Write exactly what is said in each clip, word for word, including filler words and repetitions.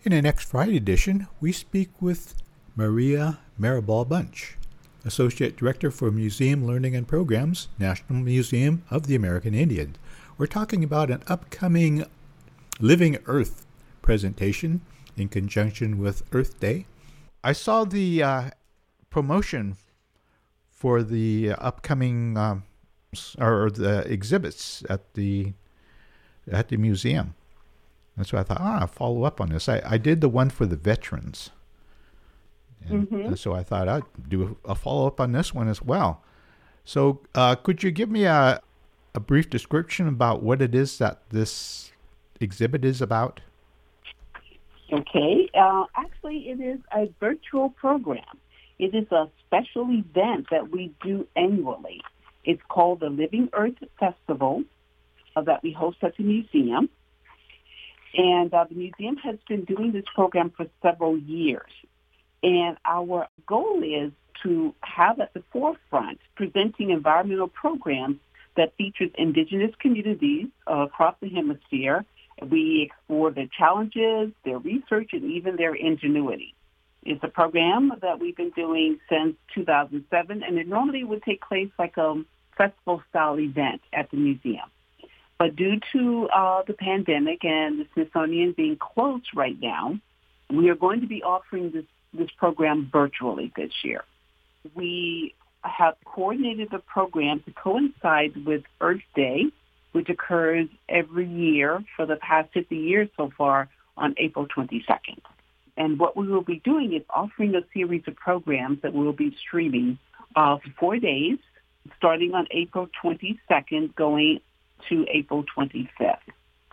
In the next Friday edition, we speak with Maria Maribal Bunch, Associate Director for Museum Learning and Programs, National Museum of the American Indian. We're talking about an upcoming Living Earth presentation in conjunction with Earth Day. I saw the uh, promotion for the upcoming um, or the exhibits at the at the museum. And so I thought, ah, I'll follow up on this. I, I did the one for the veterans. And mm-hmm. so I thought I'd do a follow-up on this one as well. So uh, could you give me a, a brief description about what it is that this exhibit is about? Okay. Uh, actually, it is a virtual program. It is a special event that we do annually. It's called the Living Earth Festival uh, that we host at the museum. And uh, the museum has been doing this program for several years. And our goal is to have at the forefront presenting environmental programs that features indigenous communities uh, across the hemisphere. We explore their challenges, their research, and even their ingenuity. It's a program that we've been doing since two thousand seven, and it normally would take place like a festival-style event at the museum. But due to uh, the pandemic and the Smithsonian being closed right now, we are going to be offering this, this program virtually this year. We have coordinated the program to coincide with Earth Day, which occurs every year for the past fifty years so far on April twenty-second. And what we will be doing is offering a series of programs that we will be streaming uh, for four days, starting on April twenty-second, going to April twenty-fifth.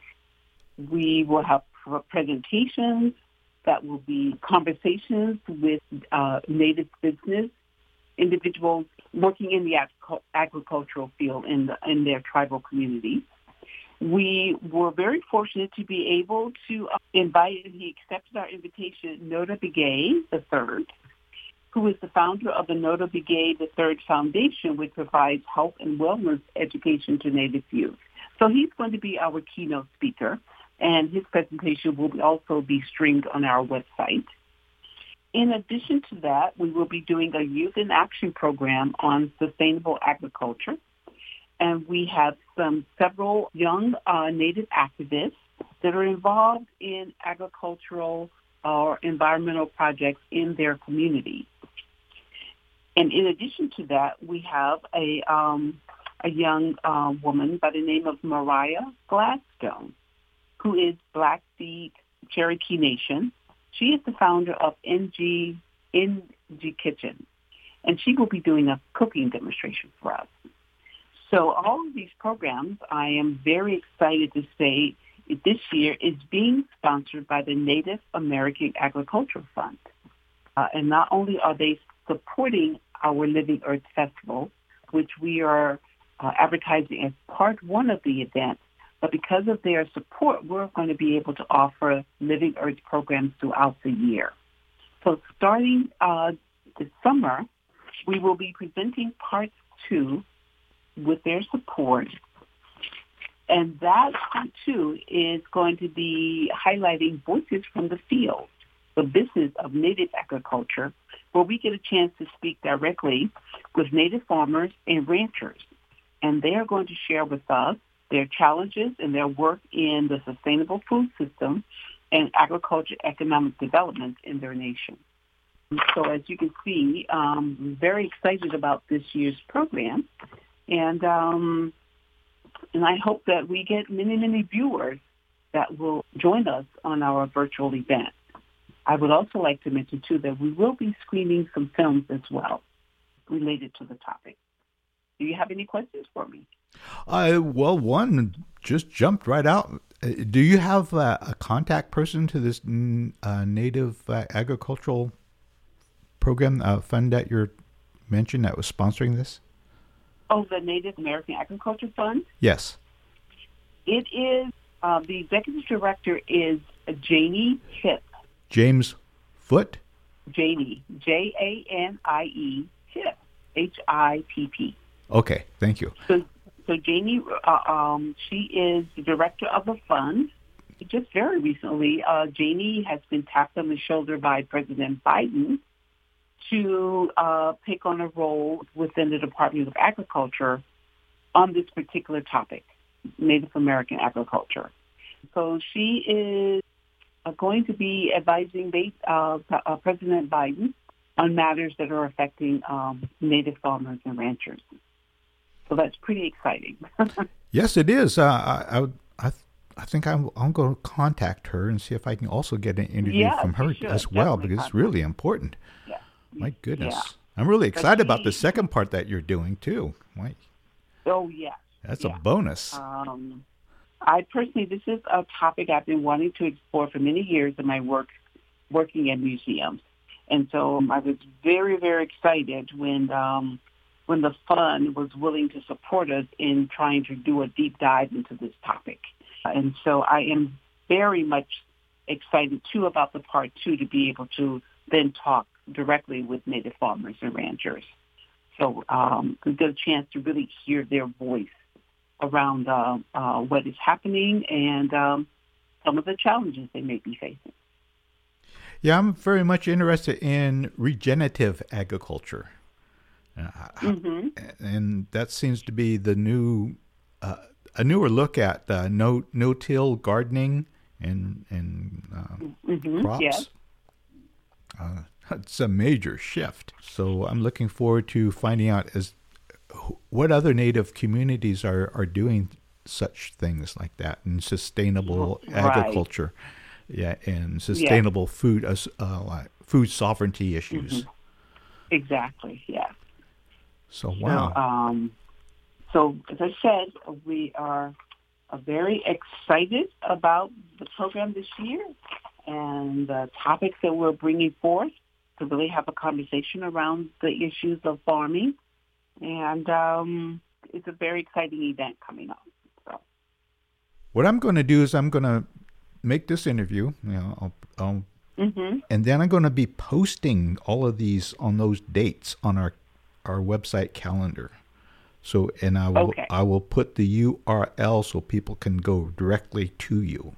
We will have presentations that will be conversations with uh, Native business individuals working in the ag- agricultural field in, the, in their tribal communities. We were very fortunate to be able to uh, invite, and he accepted our invitation, Nota Begay the third, who is the founder of the Nota Begay the third Foundation, which provides health and wellness education to Native youth. So he's going to be our keynote speaker, and his presentation will be also be streamed on our website. In addition to that, we will be doing a youth in action program on sustainable agriculture, and we have some several young uh, Native activists that are involved in agricultural or environmental projects in their community. And in addition to that, we have a um, a young uh, woman by the name of Mariah Gladstone, who is Blackfeet Cherokee Nation. She is the founder of N G N G Kitchen, and she will be doing a cooking demonstration for us. So all of these programs, I am very excited to say, this year is being sponsored by the Native American Agriculture Fund. Uh, and not only are they supporting our Living Earth Festival, which we are uh, advertising as part one of the event, but because of their support, we're going to be able to offer Living Earth programs throughout the year. So starting uh, this summer, we will be presenting part two with their support. And that part two is going to be highlighting voices from the field, the business of Native agriculture, where we get a chance to speak directly with Native farmers and ranchers. And they are going to share with us their challenges and their work in the sustainable food system and agriculture economic development in their nation. So as you can see, um, I'm very excited about this year's program. And um, and I hope that we get many, many viewers that will join us on our virtual event. I would also like to mention, too, that we will be screening some films as well related to the topic. Do you have any questions for me? Uh, well, one just jumped right out. Do you have uh, a contact person to this uh, Native uh, Agricultural Program uh, fund that you mentioned that was sponsoring this? Oh, the Native American Agriculture Fund? Yes. It is, uh, the executive director is Janie Hipp. James Foote? Janie, J A N I E, Hipp, H I P P. Okay, thank you. So, so Janie, uh, um, she is the director of the fund, just very recently, uh, Janie has been tapped on the shoulder by President Biden to uh, take on a role within the Department of Agriculture on this particular topic, Native American agriculture. So she is uh, going to be advising uh, uh, President Biden on matters that are affecting um, Native farmers and ranchers. So that's pretty exciting. Yes, it is. Uh, I, I, I, I think I'm, I'm going to contact her and see if I can also get an interview yeah, from her should, as well, because contact. It's really important. Yeah. My goodness. Yeah. I'm really excited she, about the second part that you're doing, too. My, oh, yes. That's yeah. a bonus. Um, I personally, this is a topic I've been wanting to explore for many years in my work, working in museums. And so um, I was very, very excited when um, when the fund was willing to support us in trying to do a deep dive into this topic. And so I am very much excited, too, about the part two to be able to then talk directly with Native farmers and ranchers. So um, we get a chance to really hear their voice around uh, uh, what is happening and um, some of the challenges they may be facing. Yeah, I'm very much interested in regenerative agriculture. Uh, mm-hmm. And that seems to be the new, uh, a newer look at uh, no no-till gardening and and uh, mm-hmm. crops. Yes. Uh, it's a major shift. So I'm looking forward to finding out as what other Native communities are, are doing such things like that, and sustainable right. agriculture, yeah, and sustainable yeah. food uh, uh, food sovereignty issues. Mm-hmm. Exactly. Yeah. So wow. So, um, so as I said, we are uh, very excited about the program this year and the topics that we're bringing forth to really have a conversation around the issues of farming. And um, it's a very exciting event coming up. So. What I'm going to do is I'm going to make this interview, you know, I'll, I'll, mm-hmm. and then I'm going to be posting all of these on those dates on our our website calendar. So, and I will okay. I will put the U R L so people can go directly to you.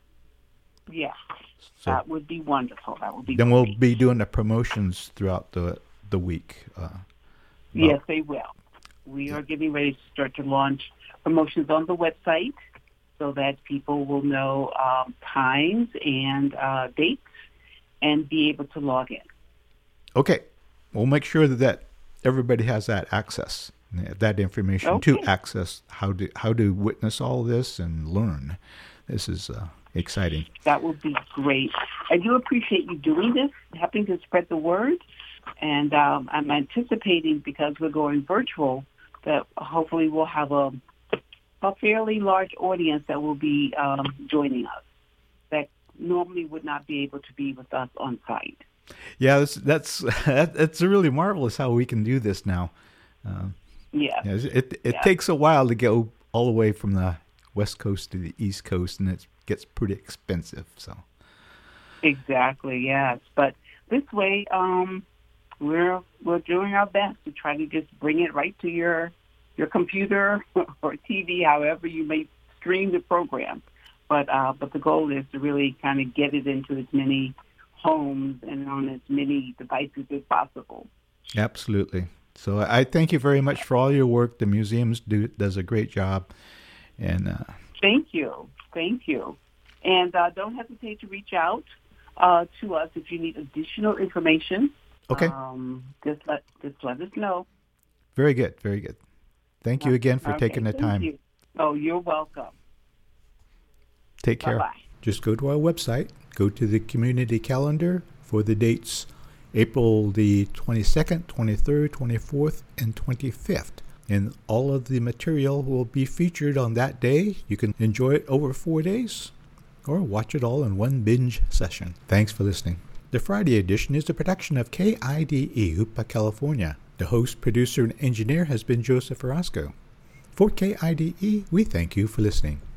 Yeah, so that would be wonderful. That would be. Then great. we'll be doing the promotions throughout the the week. Uh, yes, they will. We yeah. are getting ready to start to launch promotions on the website so that people will know um, times and uh, dates and be able to log in. Okay, we'll make sure that everybody has that access, that information okay. to access how to how to witness all this and learn. This is uh, exciting. That would be great. I do appreciate you doing this, helping to spread the word, and um, I'm anticipating, because we're going virtual, that hopefully we'll have a a fairly large audience that will be um, joining us that normally would not be able to be with us on site. Yeah, that's that's that's really marvelous how we can do this now. Uh, yeah, yeah, it it yeah. takes a while to go all the way from the West Coast to the East Coast, and it gets pretty expensive. So exactly, yes. But this way, um, we're we're doing our best to try to just bring it right to your your computer or T V, however you may stream the program. But uh, but the goal is to really kind of get it into as many homes and on as many devices as possible. Absolutely. So I thank you very much for all your work. The museums do does a great job. And uh, thank you, thank you. And uh, don't hesitate to reach out uh, to us if you need additional information. Okay. Um, just let just let us know. Very good, very good. Thank you again for okay, taking the thank time. You. Oh, you're welcome. Take care. Bye-bye. Just go to our website, go to the community calendar for the dates April the twenty-second, twenty-third, twenty-fourth, and twenty-fifth. And all of the material will be featured on that day. You can enjoy it over four days or watch it all in one binge session. Thanks for listening. The Friday edition is a production of K I D E, Hoopa, California. The host, producer, and engineer has been Joseph Orozco. For K I D E, we thank you for listening.